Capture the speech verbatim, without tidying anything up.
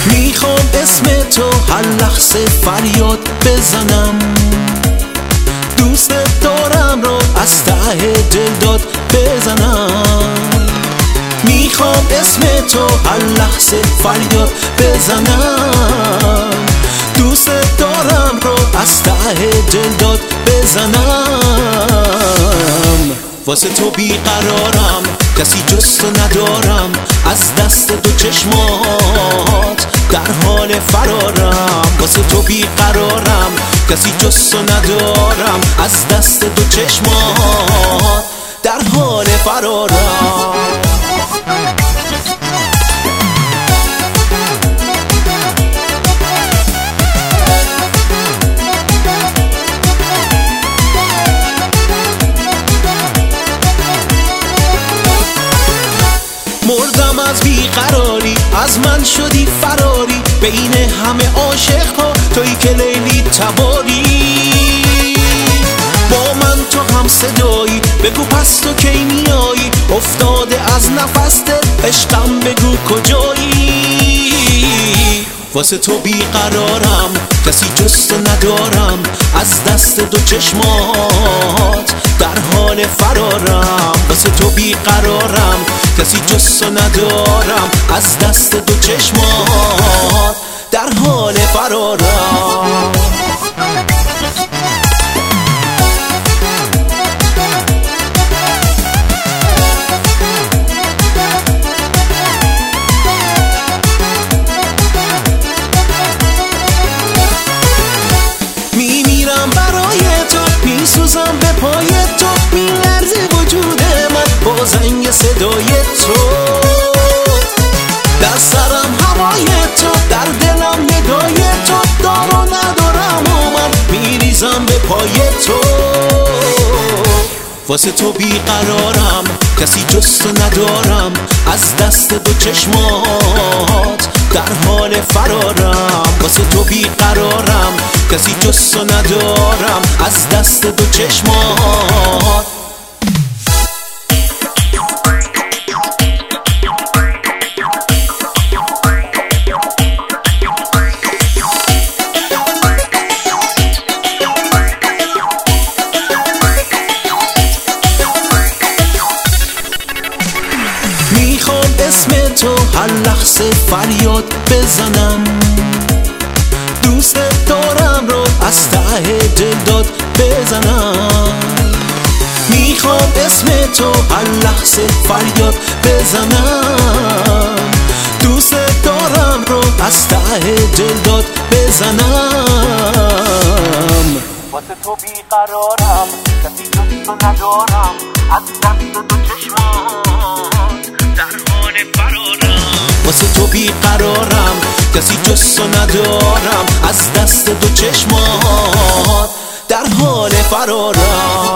میخوام اسم تو هر لحظه فریاد بزنم، دوست دارم رو از ته دل داد بزنم. میخوام اسم تو هر لحظه فریاد بزنم، دوست دارم رو از ته دل داد بزنم. واسه تو بیقرارم، کسی جز تو ندارم، از دست دو چشمات در حال فرارم. واسه تو بیقرارم، کسی جز تو ندارم، از دست دو چشمات در حال فرارم. مردم از بیقراری، از من شدی فراری، بین همه عاشق ها تویی که لیلی تباری. با من تو هم صدایی، بگو پس تو کی میایی، افتاده از نفس دل عشقم بگو کجایی. واسه تو بیقرارم، کسی جز تو ندارم، از دست دو چشمات در حال فرارم. واسه تو بیقرارم، کسی جز تو ندارم، از دست دو چشمات در حال فرارم. میمیرم برای تو، میسوزم به پای تو، میلرزه وجود من با زنگ صدای تو. در سرم هوای تو، در دلم نگاه تو، دار و ندارم و من میریزم به پای تو. واسه تو بیقرارم، کسی جز تو ندارم، از دست دو چشمات در حال فرارم. واسه تو بیقرارم، کسی جز تو ندارم، از دست دو چشمات. میخوام اسم تو هر لحظه فریاد بزنم، دوست دارم رو از ته دل داد بزنم. میخوام اسم تو هر لحظه فریاد بزنم، دوست دارم رو از ته دل داد بزنم. واسه تو بیقرارم، کسی جز تو ندارم، از دست دو چشمات در حال فرارم. واسه تو بیقرارم، کسی جز تو ندارم، از دست دو چشمات در حال فرارم.